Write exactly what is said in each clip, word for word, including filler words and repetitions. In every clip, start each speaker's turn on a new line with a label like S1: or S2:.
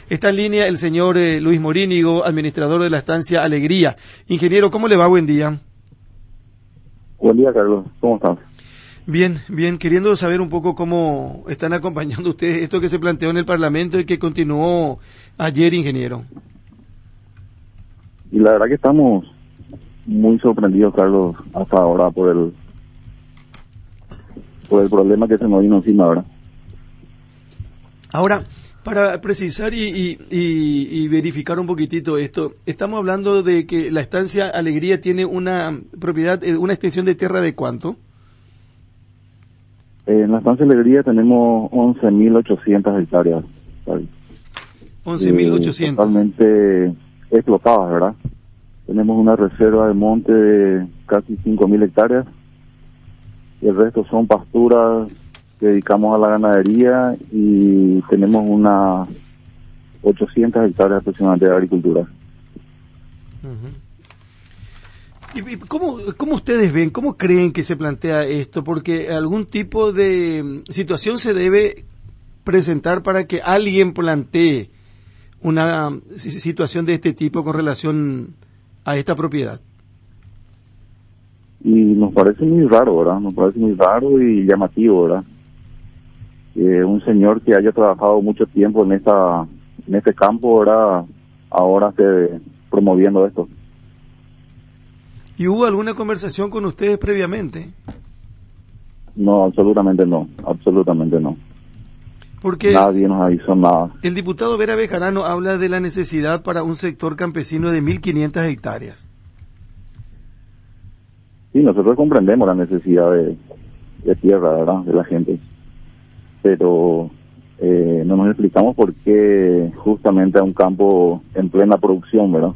S1: Está en línea el señor eh, Luis Morínigo, administrador de la estancia Alegría. Ingeniero, ¿cómo le va? Buen día.
S2: Buen día, Carlos. ¿Cómo estás?
S1: Bien, bien. Queriendo saber un poco cómo están acompañando ustedes esto que se planteó en el Parlamento y que continuó ayer, ingeniero.
S2: Y la verdad que estamos muy sorprendidos, Carlos, hasta ahora por el por el problema que se nos vino encima ahora.
S1: Ahora, para precisar y, y, y, y verificar un poquitito esto, estamos hablando de que la estancia Alegría tiene una propiedad, una extensión de tierra ¿de cuánto?
S2: En la estancia Alegría tenemos once mil ochocientas hectáreas.
S1: once mil ochocientas.
S2: Eh, totalmente explotadas, ¿verdad? Tenemos una reserva de monte de casi cinco mil hectáreas. Y el resto son pasturas que dedicamos a la ganadería y tenemos unas ochocientas hectáreas aproximadamente de agricultura.
S1: Uh-huh. ¿Y cómo, cómo ustedes ven, cómo creen que se plantea esto? Porque algún tipo de situación se debe presentar para que alguien plantee una situación de este tipo con relación a esta propiedad.
S2: Y nos parece muy raro, ¿verdad? Nos parece muy raro y llamativo, ¿verdad? Eh, un señor que haya trabajado mucho tiempo en esta en este campo, ¿verdad? Ahora esté promoviendo esto.
S1: ¿Y hubo alguna conversación con ustedes previamente?
S2: No, absolutamente no, absolutamente no.
S1: Porque
S2: nadie nos avisó nada.
S1: El diputado Vera Bejarano habla de la necesidad para un sector campesino de mil quinientas hectáreas.
S2: Sí, nosotros comprendemos la necesidad de, de tierra, ¿verdad?, de la gente. Pero eh, no nos explicamos por qué justamente a un campo en plena producción, ¿verdad?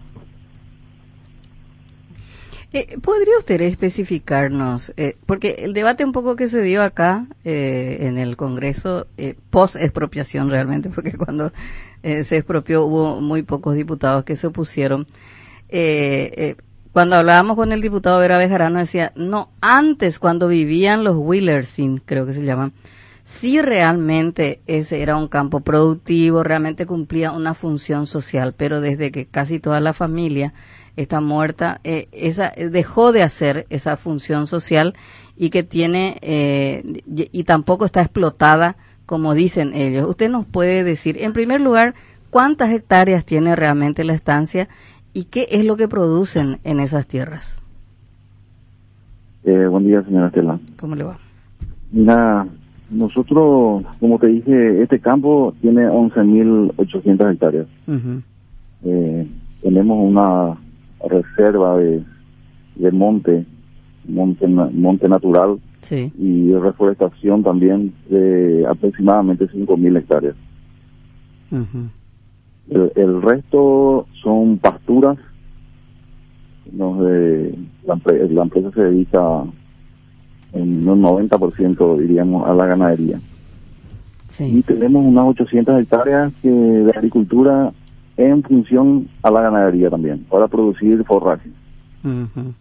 S3: Eh, ¿Podría usted especificarnos? Eh, porque el debate un poco que se dio acá eh, en el Congreso, eh, post-expropiación realmente, porque cuando eh, se expropió hubo muy pocos diputados que se opusieron. Eh, eh, cuando hablábamos con el diputado Vera Bejarano decía, no, antes cuando vivían los Wheelersin, creo que se llaman, sí realmente ese era un campo productivo, realmente cumplía una función social, pero desde que casi toda la familia está muerta, eh, esa dejó de hacer esa función social y que tiene, eh, y, y tampoco está explotada como dicen ellos. Usted nos puede decir, en primer lugar, cuántas hectáreas tiene realmente la estancia y qué es lo que producen en esas tierras.
S2: Eh, buen día, señora Estela.
S3: ¿Cómo le va?
S2: Mira, nosotros, como te dije, este campo tiene once mil ochocientas hectáreas. Uh-huh. Eh, tenemos una reserva de, de monte, monte, monte natural,
S3: sí,
S2: y reforestación también de aproximadamente cinco mil hectáreas.
S3: Uh-huh.
S2: El, el resto son pasturas. Nos de, la, la empresa se dedica en un noventa por ciento, diríamos, a la ganadería.
S3: Sí.
S2: Y tenemos unas ochocientas hectáreas que, de agricultura en función a la ganadería también, para producir forraje.
S3: Uh-huh.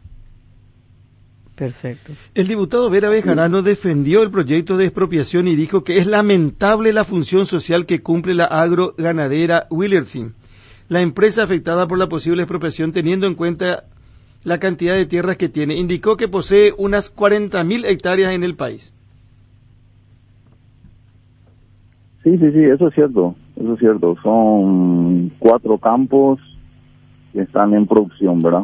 S3: Perfecto.
S1: El diputado Vera Bejarano defendió el proyecto de expropiación y dijo que es lamentable la función social que cumple la agroganadera Wheelersin, la empresa afectada por la posible expropiación teniendo en cuenta la cantidad de tierras que tiene. Indicó que posee unas cuarenta mil hectáreas en el país.
S2: Sí, sí, sí, eso es cierto, eso es cierto. Son cuatro campos que están en producción, ¿verdad?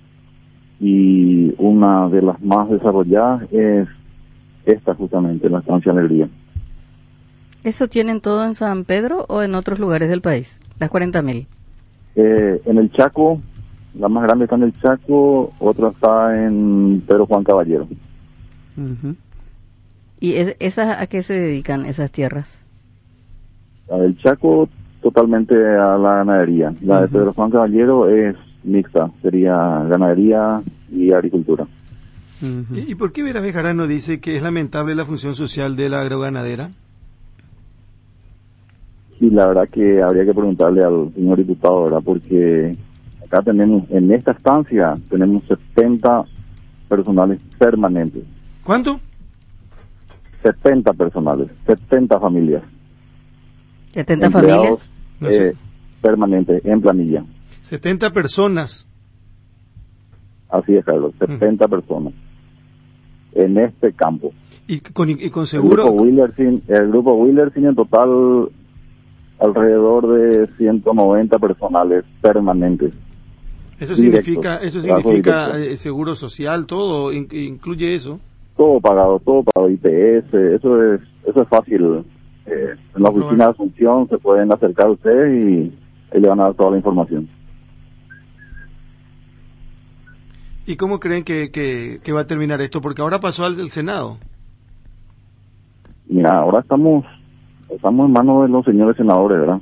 S2: Y una de las más desarrolladas es esta justamente, la estancia Alegría.
S3: ¿Eso tienen todo en San Pedro o en otros lugares del país? Las cuarenta mil.
S2: Eh, en el Chaco, la más grande está en el Chaco, otra está en Pedro Juan Caballero.
S3: Uh-huh. ¿Y es, esas a qué se dedican esas tierras?
S2: La del Chaco totalmente a la ganadería. La uh-huh. de Pedro Juan Caballero es mixta, sería ganadería y agricultura.
S1: Uh-huh. ¿Y, ¿Y por qué Vera Bejarano dice que es lamentable la función social de la agroganadera?
S2: Sí, la verdad que habría que preguntarle al señor diputado, ¿verdad? Porque acá tenemos, en esta estancia, tenemos setenta personales permanentes.
S1: ¿Cuánto?
S2: setenta personales, setenta familias.
S3: ¿setenta familias?
S1: No sé.
S2: eh, permanente, en planilla.
S1: setenta personas.
S2: Así es, Carlos, setenta uh-huh. personas en este campo.
S1: Y con, y con seguro...
S2: El grupo Willersin, el grupo Willersin en total alrededor de ciento noventa personales permanentes.
S1: Eso significa, directos, eso significa eh, seguro social, todo, in, incluye eso.
S2: Todo pagado, todo pagado, I P S, eso es, eso es fácil. Eh, en la oficina de Asunción se pueden acercar a usted y, y le van a dar toda la información.
S1: ¿Y cómo creen que, que, que va a terminar esto? Porque ahora pasó al del Senado.
S2: Mira, ahora estamos, estamos en manos de los señores senadores, ¿verdad?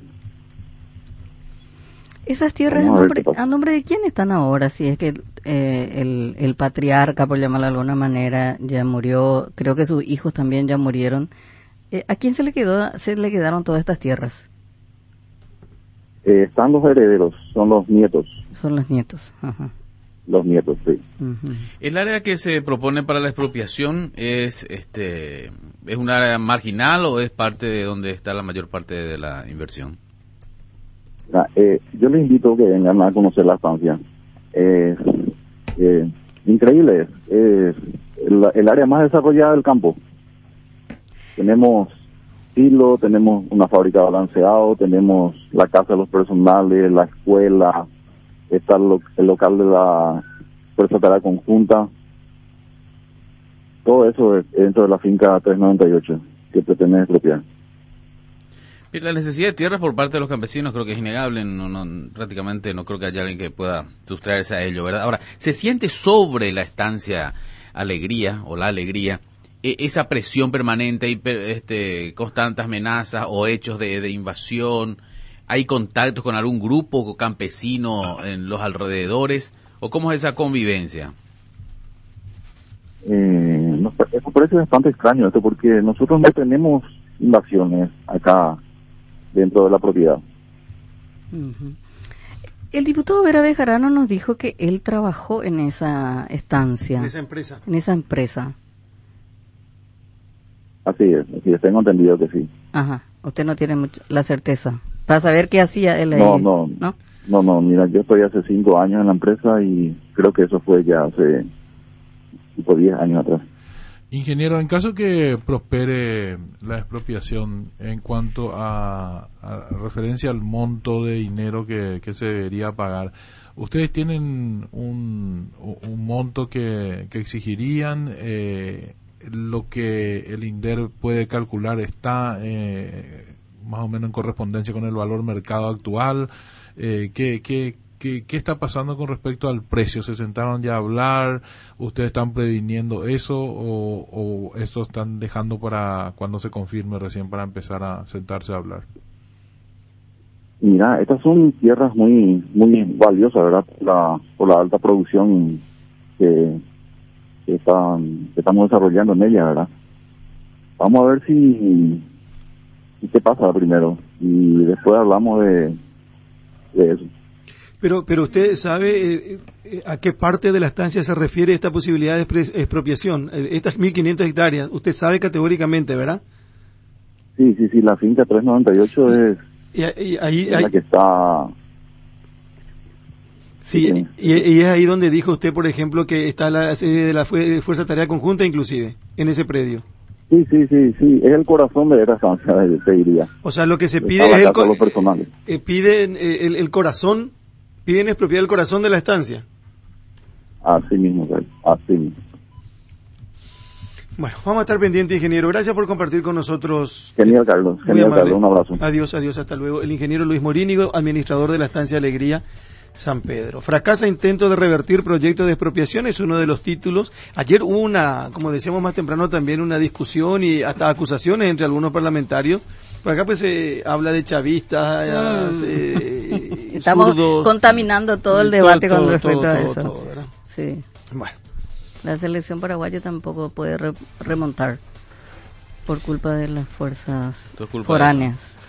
S3: ¿Esas tierras a nombre, a nombre de quién están ahora? Si es que eh, el, el patriarca, por llamarlo de alguna manera, ya murió, creo que sus hijos también ya murieron. Eh, ¿A quién se le quedó, se le quedaron todas estas tierras?
S2: Eh, están los herederos, son los nietos.
S3: Son los nietos, ajá.
S2: Los nietos, sí.
S4: Uh-huh. ¿El área que se propone para la expropiación es este es un área marginal o es parte de donde está la mayor parte de la inversión?
S2: Ah, eh, yo les invito a que vengan a conocer la estancia. Eh, eh, increíble, es, es el, el área más desarrollada del campo. Tenemos silo, tenemos una fábrica de balanceado, tenemos la casa de los personales, la escuela, está el, lo, el local de la Fuerza Tarea Conjunta. Todo eso es dentro de la finca trescientos noventa y ocho que pretende expropiar.
S4: La necesidad de tierras por parte de los campesinos creo que es innegable, no, no, prácticamente no creo que haya alguien que pueda sustraerse a ello, ¿verdad? Ahora, ¿se siente sobre la estancia Alegría o la Alegría eh, esa presión permanente y este, constantes amenazas o hechos de, de invasión? ¿Hay contactos con algún grupo campesino en los alrededores? ¿O cómo es esa convivencia?
S2: Eh, nos, eso parece bastante extraño esto porque nosotros no tenemos invasiones acá dentro de la propiedad.
S3: Uh-huh. El diputado Vera Bejarano nos dijo que él trabajó en esa estancia.
S1: En esa empresa.
S3: En esa empresa.
S2: Así es, así es, tengo entendido que sí.
S3: Ajá, usted no tiene mucho, la certeza. Para saber qué hacía él ahí.
S2: No, no, no, no, no, mira, yo estoy hace cinco años en la empresa y creo que eso fue ya hace tipo diez años atrás.
S5: Ingeniero, en caso que prospere la expropiación en cuanto a, a referencia al monto de dinero que, que se debería pagar, ¿ustedes tienen un, un monto que, que exigirían? Eh, ¿Lo que el INDER puede calcular está eh, más o menos en correspondencia con el valor mercado actual? Eh, ¿qué, qué, qué, ¿Qué está pasando con respecto al precio? ¿Se sentaron ya a hablar? ¿Ustedes están previniendo eso o, o esto están dejando para cuando se confirme recién para empezar a sentarse a hablar?
S2: Mira, estas son tierras muy muy valiosas, ¿verdad? Por la, por la alta producción que, que, están, que estamos desarrollando en ella, ¿verdad? Vamos a ver si, si qué pasa primero y después hablamos de, de eso.
S1: Pero, pero usted sabe eh, a qué parte de la estancia se refiere esta posibilidad de expropiación, eh, estas mil quinientas hectáreas. Usted sabe categóricamente, ¿verdad?
S2: Sí, sí, sí, la finca trescientos noventa y ocho es,
S1: y, y, ahí,
S2: es
S1: ahí,
S2: la que está...
S1: Sí, sí. Y, y es ahí donde dijo usted, por ejemplo, que está la sede de la Fuerza Tarea Conjunta, inclusive, en ese predio.
S2: Sí, sí, sí, sí, es el corazón de esta estancia, te diría.
S1: O sea, lo que se pide es el, co-
S2: personales.
S1: Eh, piden eh, el, el corazón... Piden expropiar el corazón de la estancia.
S2: Así mismo, así mismo.
S1: Bueno, vamos a estar pendientes, ingeniero. Gracias por compartir con nosotros.
S2: Genial, Carlos. Genial, Carlos. Un abrazo.
S1: Adiós, adiós, hasta luego. El ingeniero Luis Morínigo, administrador de la estancia Alegría San Pedro. Fracasa intento de revertir proyecto de expropiación, es uno de los títulos. Ayer hubo una, como decíamos más temprano, también una discusión y hasta acusaciones entre algunos parlamentarios. Por acá pues se eh, habla de chavistas, mm. eh,
S3: estamos zurdos, contaminando todo el debate todo, con todo, respecto todo, a eso.
S1: Todo, todo,
S3: sí.
S1: Bueno.
S3: La selección paraguaya tampoco puede re- remontar por culpa de las fuerzas foráneas.